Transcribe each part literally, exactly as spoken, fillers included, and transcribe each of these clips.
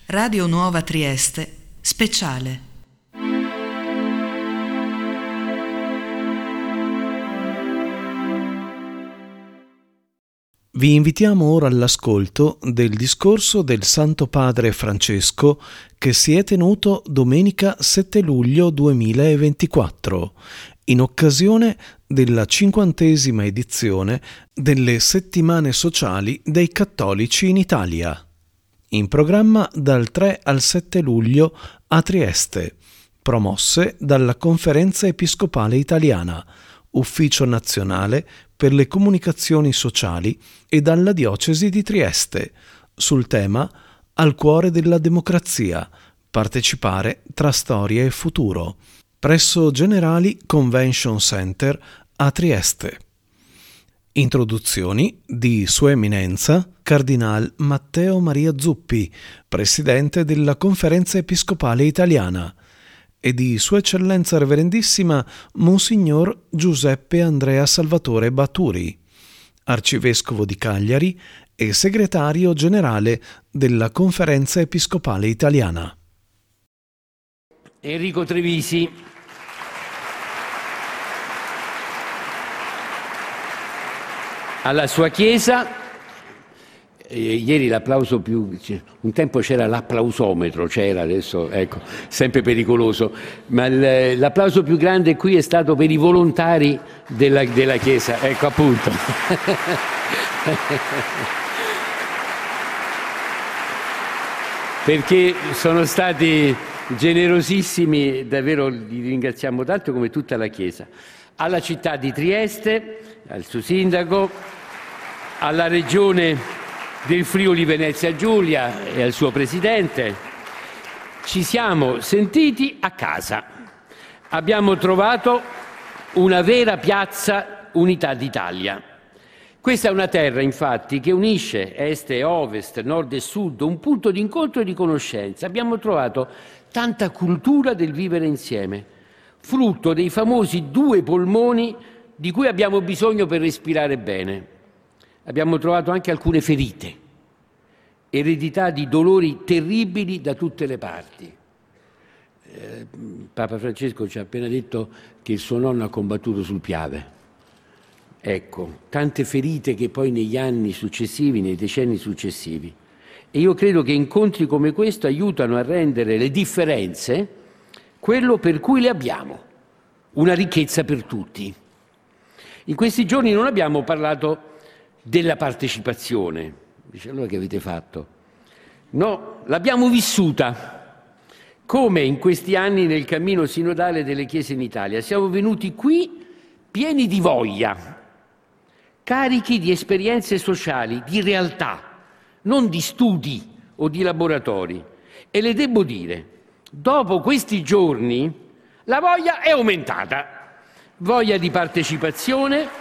Radio Nuova Trieste, speciale. Vi invitiamo ora all'ascolto del discorso del Santo Padre Francesco che si è tenuto domenica sette luglio duemilaventiquattro, in occasione della cinquantesima edizione delle Settimane Sociali dei Cattolici in Italia, in programma dal tre al sette luglio a Trieste, promosse dalla Conferenza Episcopale Italiana, Ufficio Nazionale per le Comunicazioni Sociali e dalla Diocesi di Trieste, sul tema Al cuore della democrazia, partecipare tra storia e futuro, presso Generali Convention Center a Trieste. Introduzioni di Sua Eminenza Cardinal Matteo Maria Zuppi, Presidente della Conferenza Episcopale Italiana, e di Sua Eccellenza Reverendissima Monsignor Giuseppe Andrea Salvatore Baturi, Arcivescovo di Cagliari e Segretario Generale della Conferenza Episcopale Italiana. Enrico Trevisi. Alla sua chiesa. Eh, ieri l'applauso più... un tempo c'era l'applausometro, c'era adesso, ecco, sempre pericoloso, ma l'applauso più grande qui è stato per i volontari della, della Chiesa, ecco appunto. Perché sono stati generosissimi, davvero li ringraziamo tanto, come tutta la Chiesa. Alla città di Trieste, al suo sindaco, alla regione del Friuli Venezia Giulia e al suo presidente, ci siamo sentiti a casa. Abbiamo trovato una vera piazza Unità d'Italia. Questa è una terra, infatti, che unisce est e ovest, nord e sud, un punto di incontro e di conoscenza. Abbiamo trovato tanta cultura del vivere insieme, frutto dei famosi due polmoni di cui abbiamo bisogno per respirare bene. Abbiamo trovato anche alcune ferite, eredità di dolori terribili da tutte le parti. Eh, Papa Francesco ci ha appena detto che il suo nonno ha combattuto sul Piave. Ecco, tante ferite che poi negli anni successivi, nei decenni successivi. E io credo che incontri come questo aiutano a rendere le differenze quello per cui le abbiamo, una ricchezza per tutti. In questi giorni non abbiamo parlato della partecipazione. Dice, allora che avete fatto? No, l'abbiamo vissuta, come in questi anni nel cammino sinodale delle Chiese in Italia. Siamo venuti qui pieni di voglia, carichi di esperienze sociali, di realtà, non di studi o di laboratori. E le devo dire, dopo questi giorni la voglia è aumentata. Voglia di partecipazione,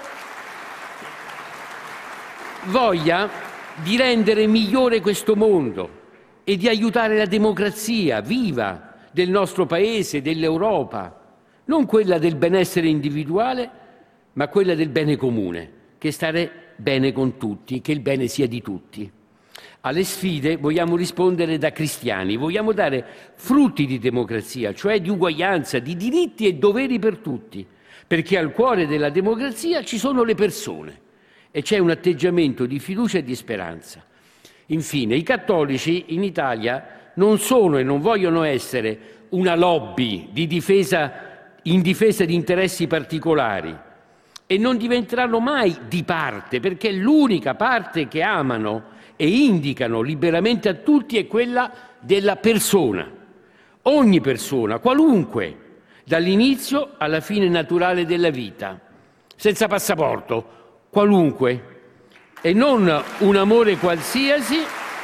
voglia di rendere migliore questo mondo e di aiutare la democrazia viva del nostro Paese, dell'Europa, non quella del benessere individuale, ma quella del bene comune, che stare bene con tutti, che il bene sia di tutti. Alle sfide vogliamo rispondere da cristiani, vogliamo dare frutti di democrazia, cioè di uguaglianza, di diritti e doveri per tutti, perché al cuore della democrazia ci sono le persone. E c'è un atteggiamento di fiducia e di speranza. Infine, i cattolici in Italia non sono e non vogliono essere una lobby di difesa, in difesa di interessi particolari e non diventeranno mai di parte, perché l'unica parte che amano e indicano liberamente a tutti è quella della persona. Ogni persona, qualunque, dall'inizio alla fine naturale della vita, senza passaporto, qualunque, e non un amore qualsiasi,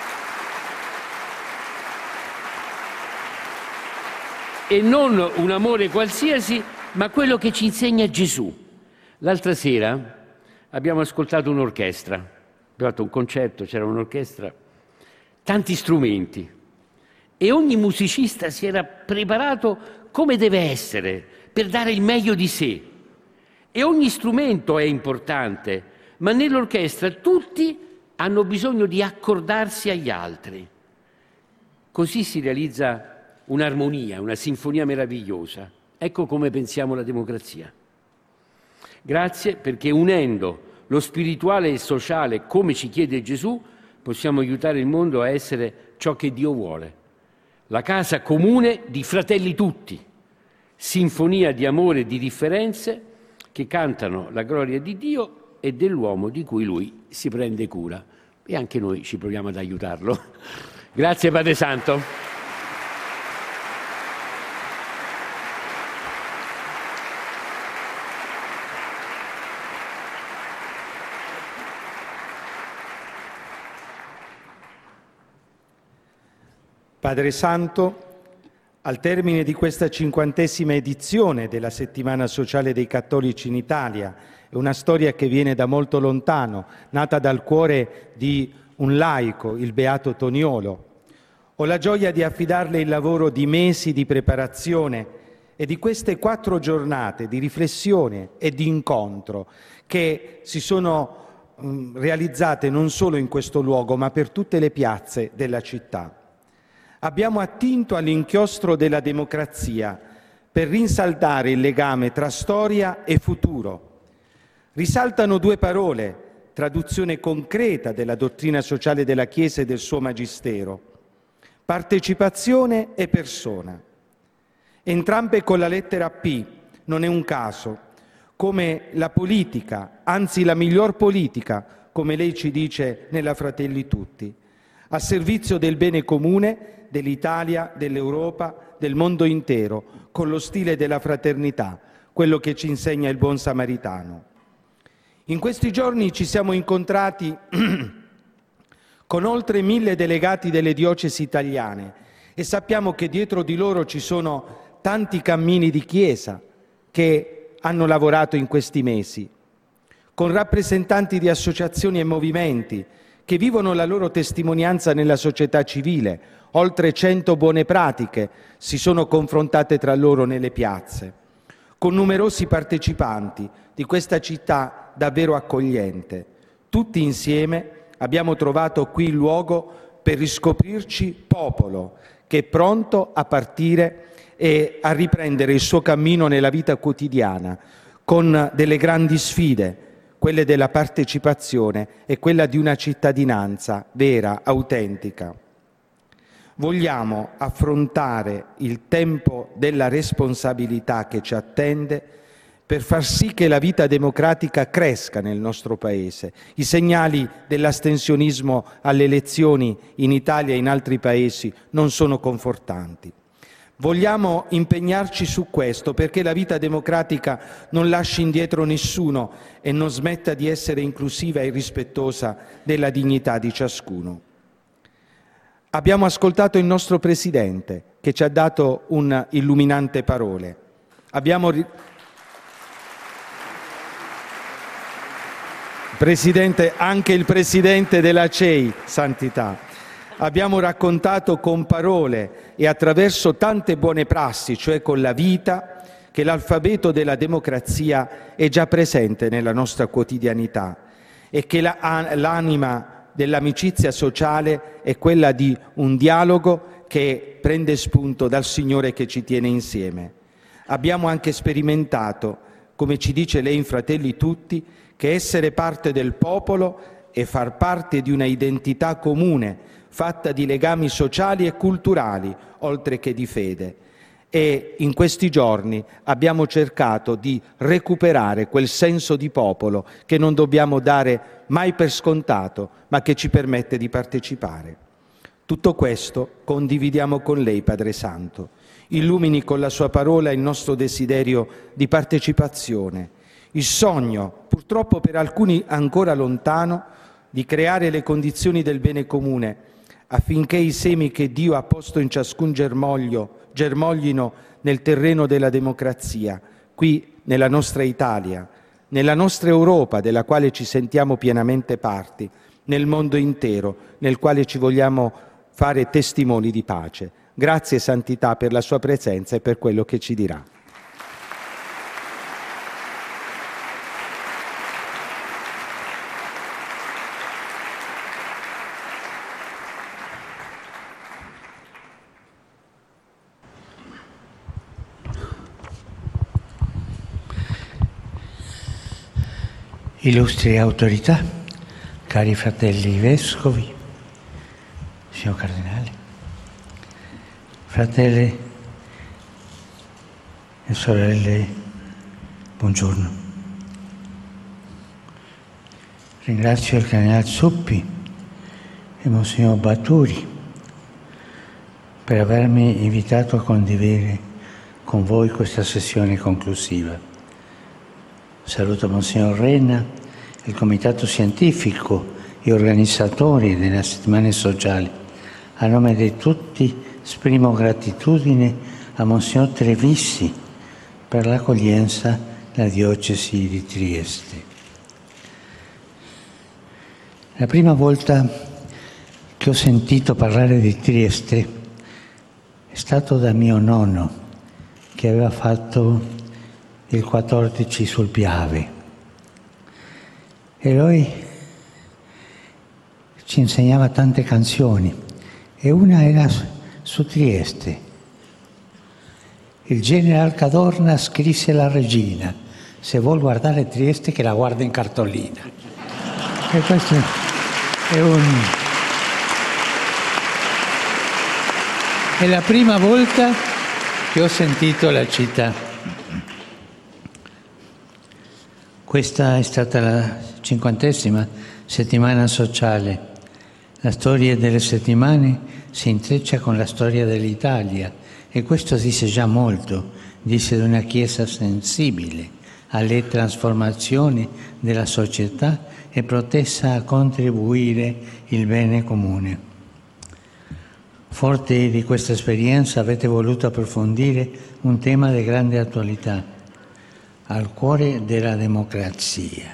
e non un amore qualsiasi, ma quello che ci insegna Gesù. L'altra sera abbiamo ascoltato un'orchestra, abbiamo fatto un concerto, c'era un'orchestra, tanti strumenti, e ogni musicista si era preparato come deve essere per dare il meglio di sé. E ogni strumento è importante, ma nell'orchestra tutti hanno bisogno di accordarsi agli altri. Così si realizza un'armonia, una sinfonia meravigliosa. Ecco come pensiamo la democrazia. Grazie perché unendo lo spirituale e il sociale, come ci chiede Gesù, possiamo aiutare il mondo a essere ciò che Dio vuole. La casa comune di fratelli tutti, sinfonia di amore e di differenze che cantano la gloria di Dio e dell'uomo di cui Lui si prende cura. E anche noi ci proviamo ad aiutarlo. Grazie Padre Santo. Padre Santo, al termine di questa cinquantesima edizione della Settimana Sociale dei Cattolici in Italia, è una storia che viene da molto lontano, nata dal cuore di un laico, il Beato Toniolo. Ho la gioia di affidarle il lavoro di mesi di preparazione e di queste quattro giornate di riflessione e di incontro che si sono mh, realizzate non solo in questo luogo, ma per tutte le piazze della città. Abbiamo attinto all'inchiostro della democrazia per rinsaldare il legame tra storia e futuro. Risaltano due parole, traduzione concreta della dottrina sociale della Chiesa e del suo Magistero: partecipazione e persona. Entrambe con la lettera P, non è un caso, come la politica, anzi la miglior politica, come lei ci dice nella Fratelli Tutti, a servizio del bene comune, dell'Italia, dell'Europa, del mondo intero, con lo stile della fraternità, quello che ci insegna il buon samaritano. In questi giorni ci siamo incontrati con oltre mille delegati delle diocesi italiane e sappiamo che dietro di loro ci sono tanti cammini di Chiesa che hanno lavorato in questi mesi, con rappresentanti di associazioni e movimenti che vivono la loro testimonianza nella società civile. Oltre cento buone pratiche si sono confrontate tra loro nelle piazze, con numerosi partecipanti di questa città davvero accogliente. Tutti insieme abbiamo trovato qui il luogo per riscoprirci popolo che è pronto a partire e a riprendere il suo cammino nella vita quotidiana, con delle grandi sfide, quelle della partecipazione e quella di una cittadinanza vera, autentica. Vogliamo affrontare il tempo della responsabilità che ci attende per far sì che la vita democratica cresca nel nostro Paese. I segnali dell'astensionismo alle elezioni in Italia e in altri Paesi non sono confortanti. Vogliamo impegnarci su questo perché la vita democratica non lasci indietro nessuno e non smetta di essere inclusiva e rispettosa della dignità di ciascuno. Abbiamo ascoltato il nostro Presidente che ci ha dato un illuminante parole. Abbiamo ri... Presidente, anche il Presidente della C E I, Santità. Abbiamo raccontato con parole e attraverso tante buone prassi, cioè con la vita, che l'alfabeto della democrazia è già presente nella nostra quotidianità e che la, l'anima dell'amicizia sociale è quella di un dialogo che prende spunto dal Signore che ci tiene insieme. Abbiamo anche sperimentato, come ci dice lei in Fratelli Tutti, che essere parte del popolo e far parte di una identità comune, fatta di legami sociali e culturali, oltre che di fede. E in questi giorni abbiamo cercato di recuperare quel senso di popolo che non dobbiamo dare mai per scontato, ma che ci permette di partecipare. Tutto questo condividiamo con lei, Padre Santo. Illumini con la sua parola il nostro desiderio di partecipazione, il sogno, purtroppo per alcuni ancora lontano, di creare le condizioni del bene comune affinché i semi che Dio ha posto in ciascun germoglio germoglino nel terreno della democrazia, qui nella nostra Italia, nella nostra Europa, della quale ci sentiamo pienamente parti, nel mondo intero, nel quale ci vogliamo fare testimoni di pace. Grazie Santità per la sua presenza e per quello che ci dirà. Illustri autorità, cari fratelli vescovi, signor Cardinale, fratelli e sorelle, buongiorno. Ringrazio il Cardinale Zuppi e Monsignor Baturi per avermi invitato a condividere con voi questa sessione conclusiva. Saluto Monsignor Renna, il Comitato Scientifico e organizzatori delle settimane sociali. A nome di tutti esprimo gratitudine a Monsignor Trevissi per l'accoglienza della Diocesi di Trieste. La prima volta che ho sentito parlare di Trieste è stato da mio nonno, che aveva fatto il quattordici sul Piave. E lui ci insegnava tante canzoni e una era su Trieste. Il general Cadorna scrisse alla regina: se vuol guardare Trieste che la guarda in cartolina. E questo è un... è la prima volta che ho sentito la città. Questa è stata la cinquantesima settimana sociale. La storia delle settimane si intreccia con la storia dell'Italia e questo dice già molto, dice di una Chiesa sensibile alle trasformazioni della società e protesa a contribuire il bene comune. Forti di questa esperienza avete voluto approfondire un tema di grande attualità, al cuore della democrazia.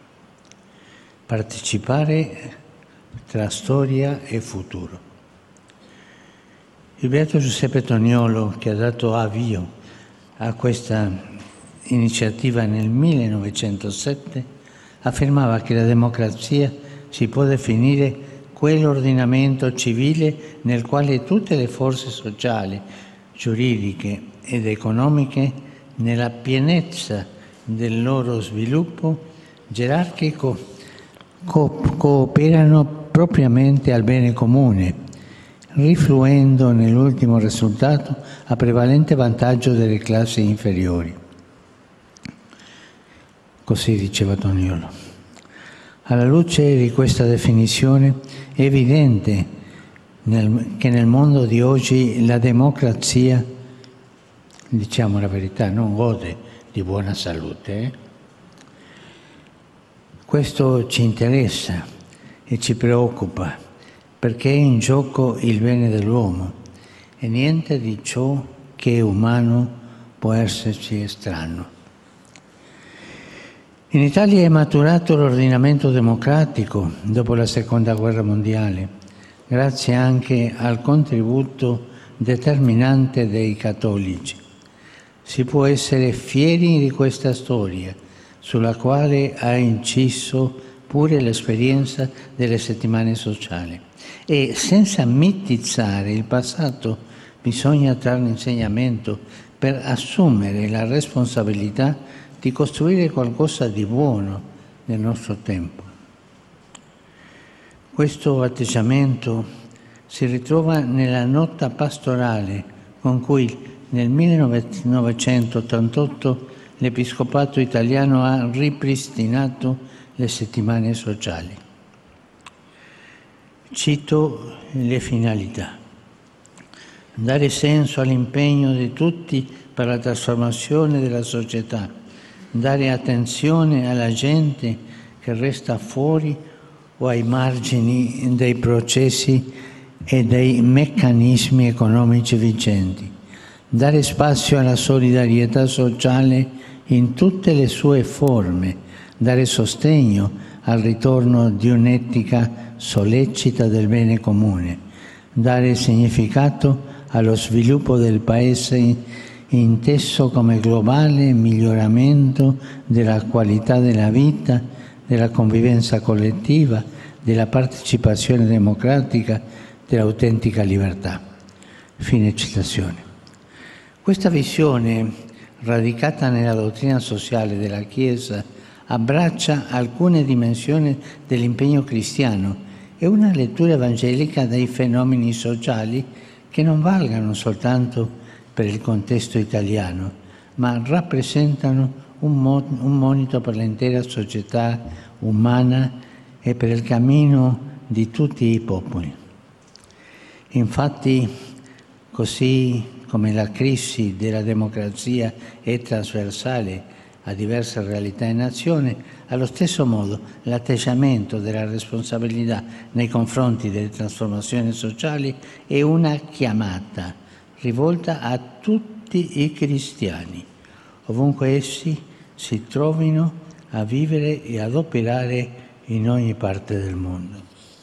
Partecipare tra storia e futuro. Il beato Giuseppe Toniolo, che ha dato avvio a questa iniziativa nel millenovecentosette, affermava che la democrazia si può definire quell'ordinamento civile nel quale tutte le forze sociali, giuridiche ed economiche, nella pienezza del loro sviluppo gerarchico, co- cooperano propriamente al bene comune, rifluendo nell'ultimo risultato a prevalente vantaggio delle classi inferiori. Così diceva Toniolo. Alla luce di questa definizione è evidente nel, che nel mondo di oggi la democrazia, diciamo la verità, non gode di buona salute. Eh? Questo ci interessa e ci preoccupa perché è in gioco il bene dell'uomo e niente di ciò che è umano può esserci estraneo. In Italia è maturato l'ordinamento democratico dopo la Seconda Guerra Mondiale, grazie anche al contributo determinante dei cattolici. Si può essere fieri di questa storia, sulla quale ha inciso pure l'esperienza delle settimane sociali. E senza mitizzare il passato bisogna trarne insegnamento per assumere la responsabilità di costruire qualcosa di buono nel nostro tempo. Questo atteggiamento si ritrova nella nota pastorale con cui nel millenovecentottantotto l'Episcopato italiano ha ripristinato le settimane sociali. Cito le finalità. Dare senso all'impegno di tutti per la trasformazione della società, dare attenzione alla gente che resta fuori o ai margini dei processi e dei meccanismi economici vigenti, dare spazio alla solidarietà sociale in tutte le sue forme, dare sostegno al ritorno di un'etica sollecita del bene comune, dare significato allo sviluppo del Paese inteso come globale miglioramento della qualità della vita, della convivenza collettiva, della partecipazione democratica, dell'autentica libertà. Fine citazione. Questa visione, radicata nella dottrina sociale della Chiesa, abbraccia alcune dimensioni dell'impegno cristiano e una lettura evangelica dei fenomeni sociali che non valgano soltanto per il contesto italiano, ma rappresentano un, mo- un monito per l'intera società umana e per il cammino di tutti i popoli. Infatti, così come la crisi della democrazia è trasversale a diverse realtà e nazioni, allo stesso modo l'atteggiamento della responsabilità nei confronti delle trasformazioni sociali è una chiamata rivolta a tutti i cristiani, ovunque essi si trovino a vivere e ad operare in ogni parte del mondo.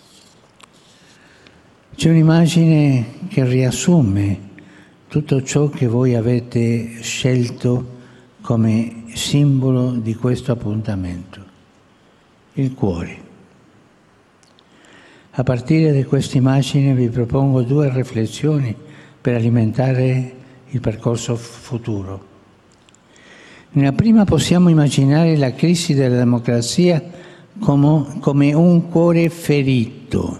C'è un'immagine che riassume tutto ciò che voi avete scelto come simbolo di questo appuntamento, il cuore. A partire da questa immagine vi propongo due riflessioni per alimentare il percorso futuro. Nella prima possiamo immaginare la crisi della democrazia come, come un cuore ferito,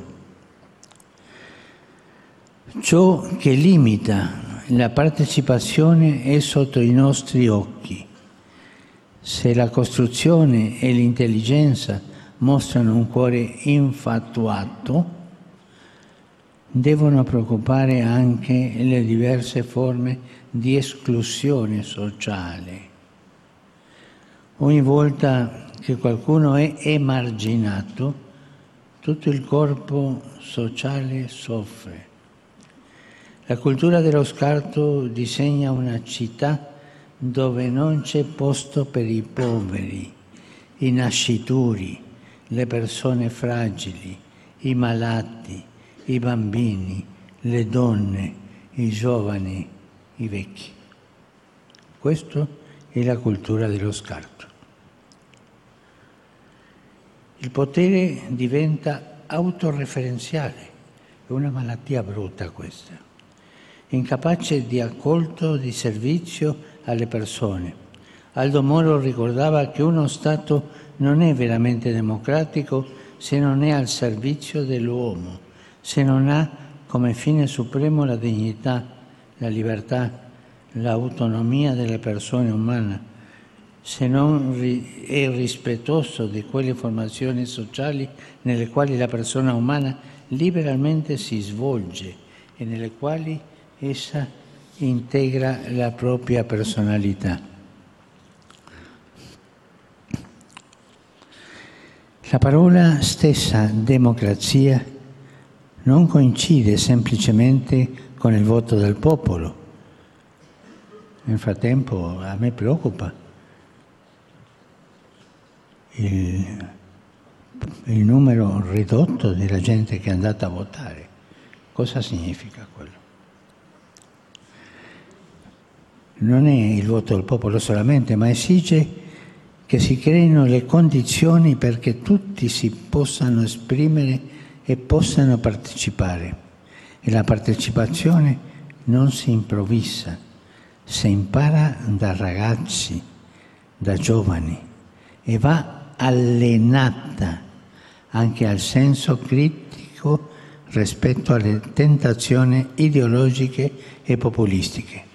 ciò che limita la partecipazione è sotto i nostri occhi. Se la costruzione e l'intelligenza mostrano un cuore infatuato, devono preoccupare anche le diverse forme di esclusione sociale. Ogni volta che qualcuno è emarginato, tutto il corpo sociale soffre. La cultura dello scarto disegna una città dove non c'è posto per i poveri, i nascituri, le persone fragili, i malati, i bambini, le donne, i giovani, i vecchi. Questa è la cultura dello scarto. Il potere diventa autoreferenziale, è una malattia brutta questa, incapace di ascolto, di servizio alle persone. Aldo Moro ricordava che uno Stato non è veramente democratico se non è al servizio dell'uomo, se non ha come fine supremo la dignità, la libertà, l'autonomia della persona umana, se non è rispettoso di quelle formazioni sociali nelle quali la persona umana liberalmente si svolge e nelle quali essa integra la propria personalità. La parola stessa democrazia non coincide semplicemente con il voto del popolo. Nel frattempo a me preoccupa il, il numero ridotto della gente che è andata a votare. Cosa significa quello? Non è il voto del popolo solamente, ma esige che si creino le condizioni perché tutti si possano esprimere e possano partecipare. E la partecipazione non si improvvisa, si impara da ragazzi, da giovani e va allenata anche al senso critico rispetto alle tentazioni ideologiche e populistiche.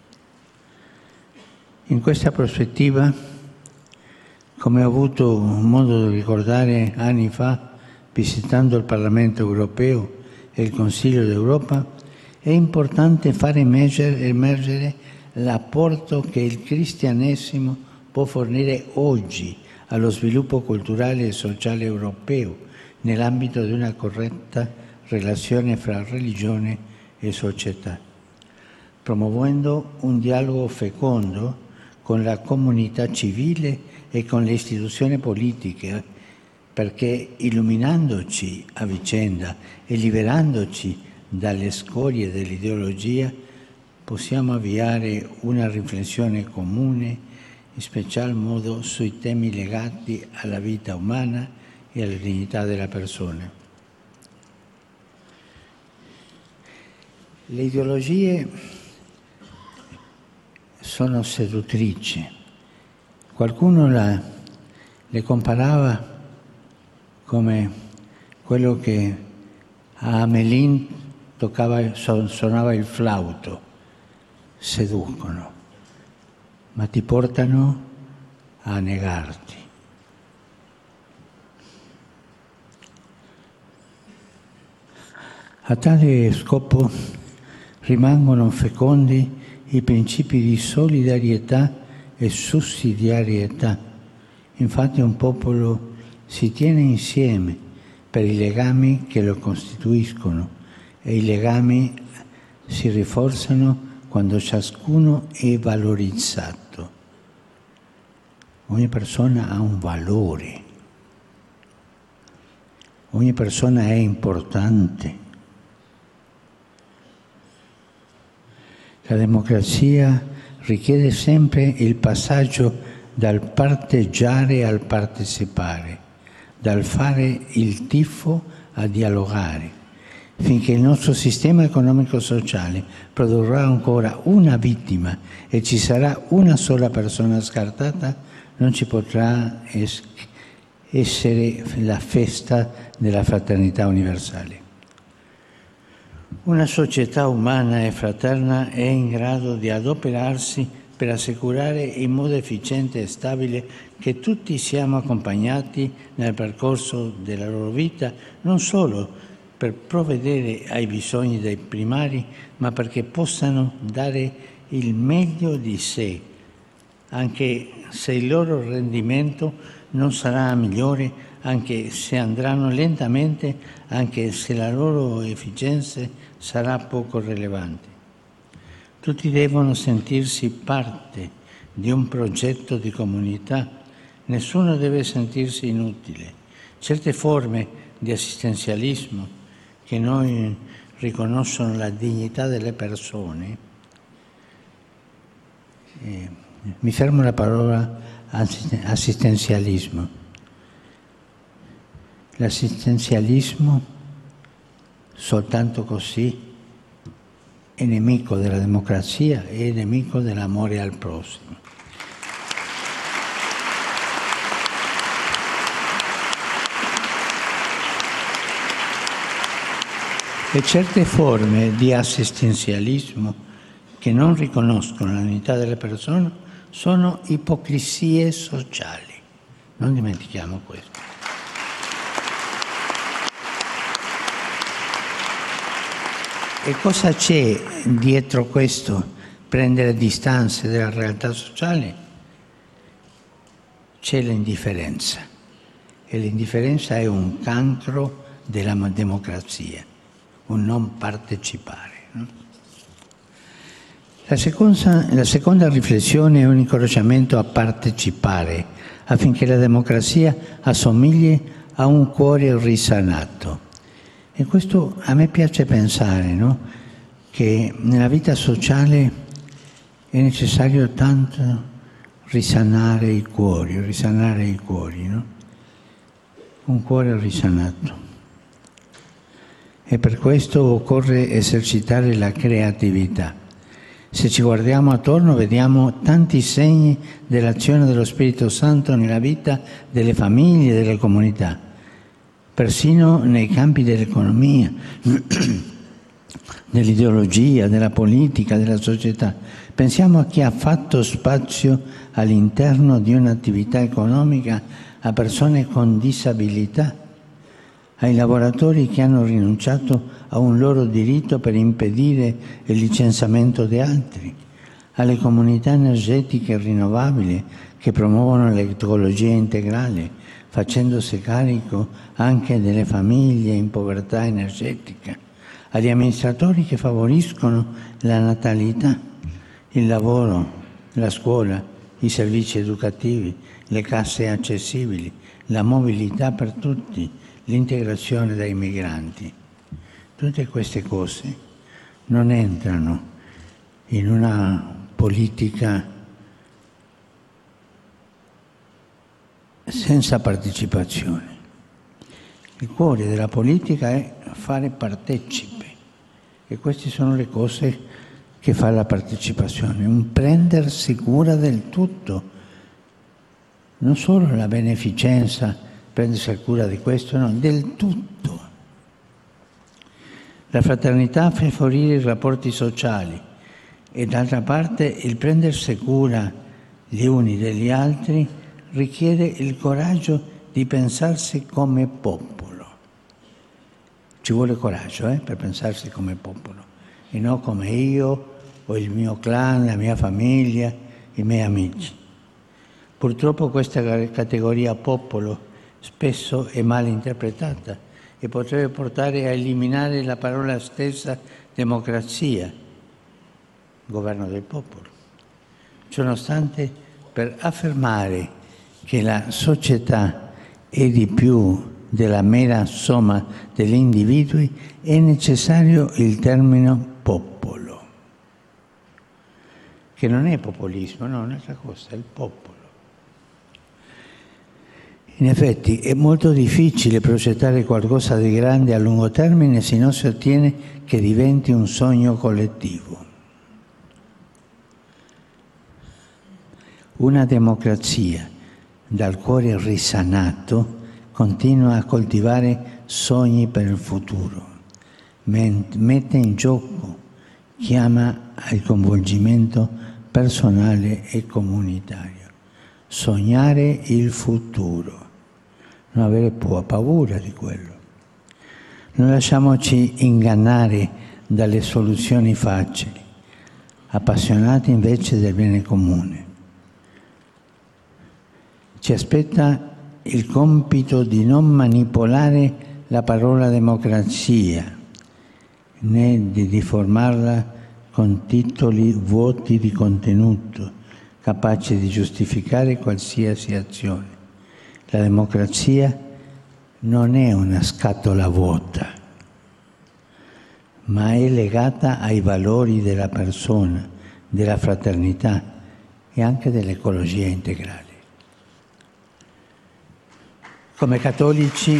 In questa prospettiva, come ho avuto modo di ricordare anni fa visitando il Parlamento europeo e il Consiglio d'Europa, è importante far emergere, emergere l'apporto che il cristianesimo può fornire oggi allo sviluppo culturale e sociale europeo nell'ambito di una corretta relazione fra religione e società, promuovendo un dialogo fecondo con la comunità civile e con le istituzioni politiche, perché illuminandoci a vicenda e liberandoci dalle scorie dell'ideologia possiamo avviare una riflessione comune, in special modo sui temi legati alla vita umana e alla dignità della persona. Le ideologie sono seduttrici. Qualcuno la le comparava come quello che a Amelin toccava, suonava il flauto. Seducono, ma ti portano a negarti. A tale scopo rimangono fecondi i principi di solidarietà e sussidiarietà. Infatti un popolo si tiene insieme per i legami che lo costituiscono e i legami si rinforzano quando ciascuno è valorizzato. Ogni persona ha un valore, ogni persona è importante. La democrazia richiede sempre il passaggio dal parteggiare al partecipare, dal fare il tifo a dialogare. Finché il nostro sistema economico-sociale produrrà ancora una vittima e ci sarà una sola persona scartata, non ci potrà es- essere la festa della fraternità universale. Una società umana e fraterna è in grado di adoperarsi per assicurare in modo efficiente e stabile che tutti siamo accompagnati nel percorso della loro vita, non solo per provvedere ai bisogni dei primari, ma perché possano dare il meglio di sé, anche se il loro rendimento non sarà migliore, anche se andranno lentamente, anche se la loro efficienza sarà poco rilevante. Tutti devono sentirsi parte di un progetto di comunità, nessuno deve sentirsi inutile. Certe forme di assistenzialismo che noi riconoscono la dignità delle persone, eh, mi fermo alla parola assistenzialismo. L'assistenzialismo soltanto così è nemico della democrazia e nemico dell'amore al prossimo. E certe forme di assistenzialismo che non riconoscono l'unità delle persone sono ipocrisie sociali. Non dimentichiamo questo. E cosa c'è dietro questo? Prendere distanze dalla realtà sociale? C'è l'indifferenza. E l'indifferenza è un cancro della democrazia. Un non partecipare. No? La, seconda, la seconda riflessione è un incoraggiamento a partecipare affinché la democrazia assomigli a un cuore risanato. E questo a me piace pensare, no? Che nella vita sociale è necessario tanto risanare i cuori, risanare i cuori, no? Un cuore risanato. E per questo occorre esercitare la creatività. Se ci guardiamo attorno vediamo tanti segni dell'azione dello Spirito Santo nella vita delle famiglie e delle comunità, persino nei campi dell'economia, dell'ideologia, della politica, della società. Pensiamo a chi ha fatto spazio all'interno di un'attività economica a persone con disabilità, ai lavoratori che hanno rinunciato a un loro diritto per impedire il licenziamento di altri, alle comunità energetiche rinnovabili che promuovono l'ecologia integrale, facendosi carico anche delle famiglie in povertà energetica, agli amministratori che favoriscono la natalità, il lavoro, la scuola, i servizi educativi, le case accessibili, la mobilità per tutti, l'integrazione dei migranti. Tutte queste cose non entrano in una politica senza partecipazione. Il cuore della politica è fare partecipe e queste sono le cose che fa la partecipazione, un prendersi cura del tutto, non solo la beneficenza, prendersi cura di questo, no, del tutto. La fraternità fa favorire i rapporti sociali e d'altra parte il prendersi cura gli uni degli altri richiede il coraggio di pensarsi come popolo. Ci vuole coraggio eh, per pensarsi come popolo e non come io o il mio clan, la mia famiglia, i miei amici. Purtroppo questa categoria popolo spesso è mal interpretata e potrebbe portare a eliminare la parola stessa democrazia, governo del popolo. Ciononostante, per affermare che la società è di più della mera somma degli individui, è necessario il termine popolo, che non è populismo, no, è un'altra cosa, è il popolo. In effetti è molto difficile progettare qualcosa di grande a lungo termine se non si ottiene che diventi un sogno collettivo. Una democrazia dal cuore risanato continua a coltivare sogni per il futuro, mette in gioco, chiama al coinvolgimento personale e comunitario. Sognare il futuro, non avere paura di quello. Non lasciamoci ingannare dalle soluzioni facili, appassionati invece del bene comune. Ci aspetta il compito di non manipolare la parola democrazia, né di deformarla con titoli vuoti di contenuto, capaci di giustificare qualsiasi azione. La democrazia non è una scatola vuota, ma è legata ai valori della persona, della fraternità e anche dell'ecologia integrale. Come cattolici,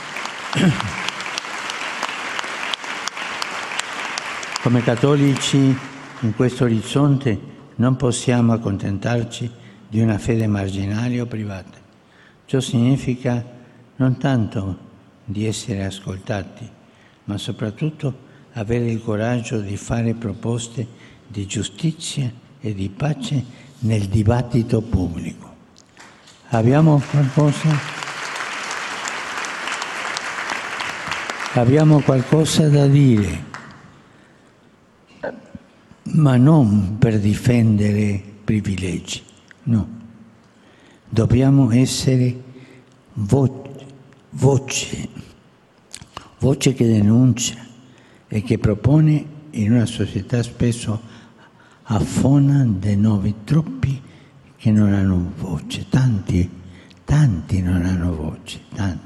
come cattolici in questo orizzonte non possiamo accontentarci di una fede marginale o privata. Ciò significa non tanto di essere ascoltati, ma soprattutto avere il coraggio di fare proposte di giustizia e di pace nel dibattito pubblico. Abbiamo qualcosa? Abbiamo qualcosa da dire, ma non per difendere privilegi, no. Dobbiamo essere vo- voce, voce che denuncia e che propone in una società spesso affona dei nuovi troppi che non hanno voce, tanti, tanti non hanno voce, tanti.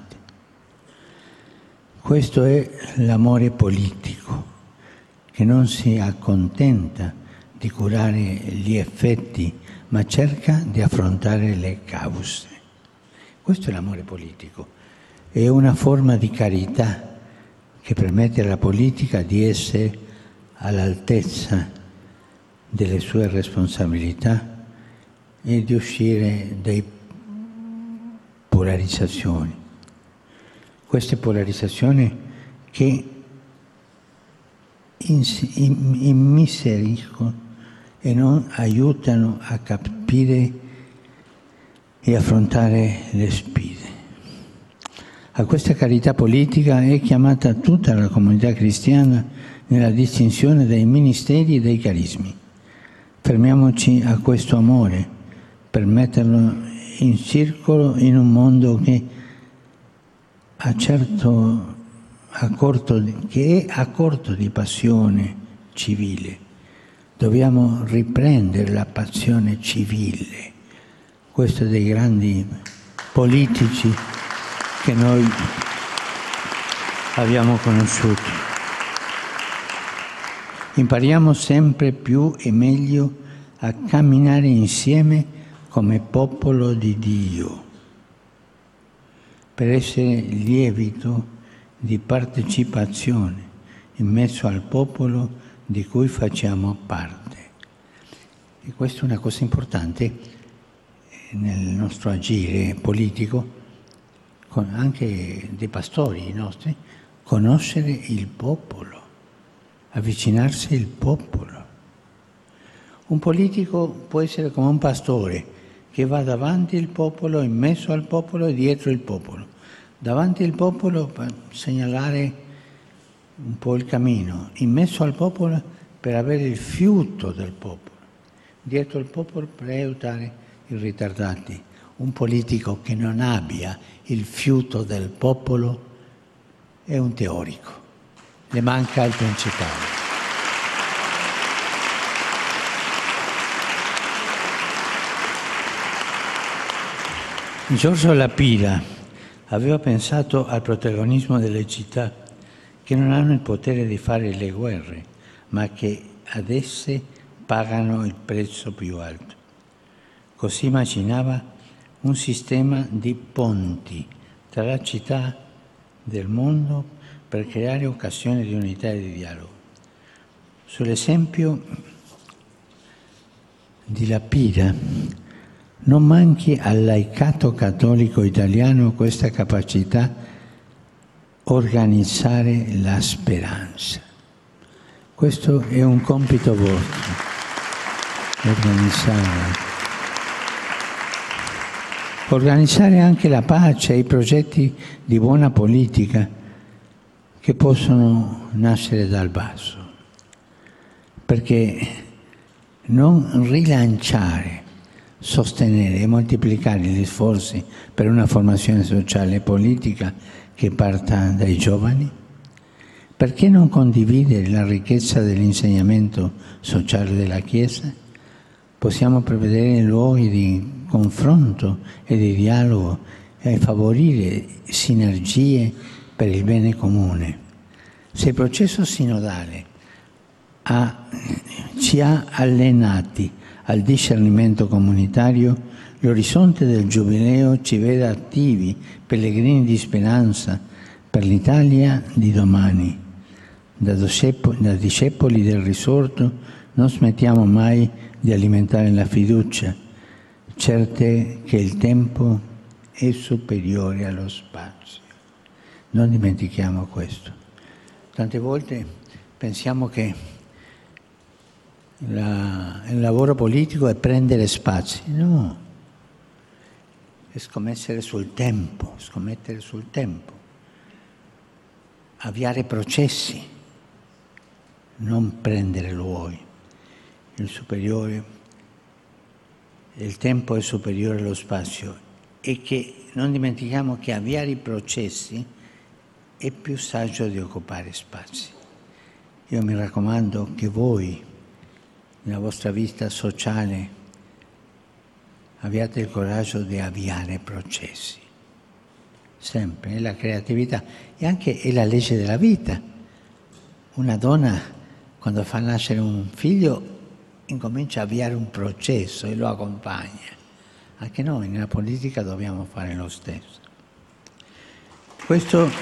Questo è l'amore politico, che non si accontenta di curare gli effetti, ma cerca di affrontare le cause. Questo è l'amore politico. È una forma di carità che permette alla politica di essere all'altezza delle sue responsabilità e di uscire dalle polarizzazioni. Queste polarizzazioni che immiseriscono e non aiutano a capire e affrontare le sfide. A questa carità politica è chiamata tutta la comunità cristiana nella distinzione dei ministeri e dei carismi. Fermiamoci a questo amore per metterlo in circolo in un mondo che a certo a corto di, che è a corto di passione civile. Dobbiamo riprendere la passione civile. Questo è dei grandi politici che noi abbiamo conosciuto. Impariamo sempre più e meglio a camminare insieme come popolo di Dio, per essere lievito di partecipazione in mezzo al popolo di cui facciamo parte. E questa è una cosa importante. nel nostro agire politico, con anche dei pastori i nostri, conoscere il popolo, avvicinarsi al popolo. Un politico può essere come un pastore che va davanti al popolo, in mezzo al popolo e dietro il popolo. Davanti al popolo per segnalare un po' il cammino, in mezzo al popolo per avere il fiuto del popolo, dietro il popolo per aiutare i ritardati. Un politico che non abbia il fiuto del popolo è un teorico, le manca il principale. Giorgio La Pira aveva pensato al protagonismo delle città che non hanno il potere di fare le guerre, ma che ad esse pagano il prezzo più alto. Così immaginava un sistema di ponti tra le città del mondo per creare occasioni di unità e di dialogo. Sull'esempio di La Pira non manchi al laicato cattolico italiano questa capacità organizzare la speranza. Questo è un compito vostro, organizzare. Organizzare anche la pace e i progetti di buona politica che possono nascere dal basso. Perché non rilanciare, sostenere e moltiplicare gli sforzi per una formazione sociale e politica che parta dai giovani? Perché non condividere la ricchezza dell'insegnamento sociale della Chiesa? Possiamo prevedere luoghi di confronto e di dialogo e favorire sinergie per il bene comune. Se il processo sinodale ha, ci ha allenati al discernimento comunitario, l'orizzonte del Giubileo ci vede attivi, pellegrini di speranza per l'Italia di domani. Da discepoli del risorto non smettiamo mai di alimentare la fiducia, certe che il tempo è superiore allo spazio. Non dimentichiamo questo. Tante volte pensiamo che la, il lavoro politico è prendere spazi. No, è scommettere sul tempo, scommettere sul tempo, avviare processi, non prendere luoghi. Il superiore, il tempo è superiore allo spazio e che non dimentichiamo che avviare i processi è più saggio di occupare spazi. Io mi raccomando che voi, nella vostra vita sociale, abbiate il coraggio di avviare processi. Sempre, è la creatività e anche è la legge della vita. Una donna, quando fa nascere un figlio, incomincia a avviare un processo e lo accompagna. Anche noi nella politica dobbiamo fare lo stesso. Questo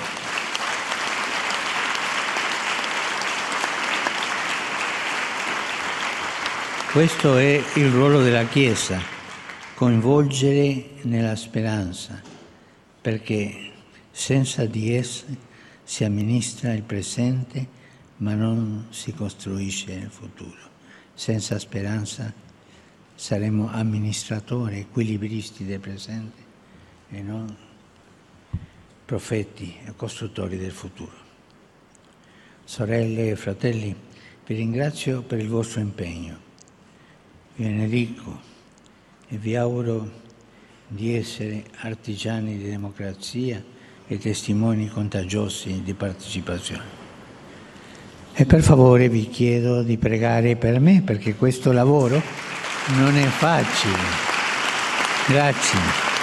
Questo è il ruolo della Chiesa, coinvolgere nella speranza, perché senza di essa si amministra il presente, ma non si costruisce il futuro. Senza speranza saremo amministratori, equilibristi del presente e non profeti e costruttori del futuro. Sorelle e fratelli, vi ringrazio per il vostro impegno. Vi benedico e vi auguro di essere artigiani di democrazia e testimoni contagiosi di partecipazione. E per favore vi chiedo di pregare per me, perché questo lavoro non è facile. Grazie.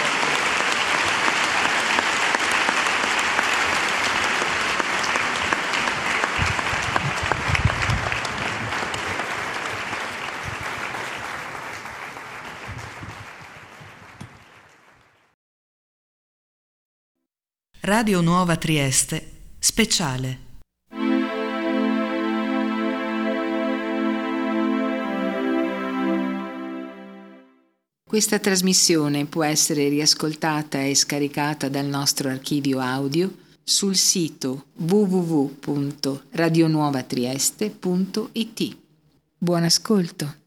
Radio Nuova Trieste, speciale. Questa trasmissione può essere riascoltata e scaricata dal nostro archivio audio sul sito w w w punto radionuovatrieste punto i t. Buon ascolto.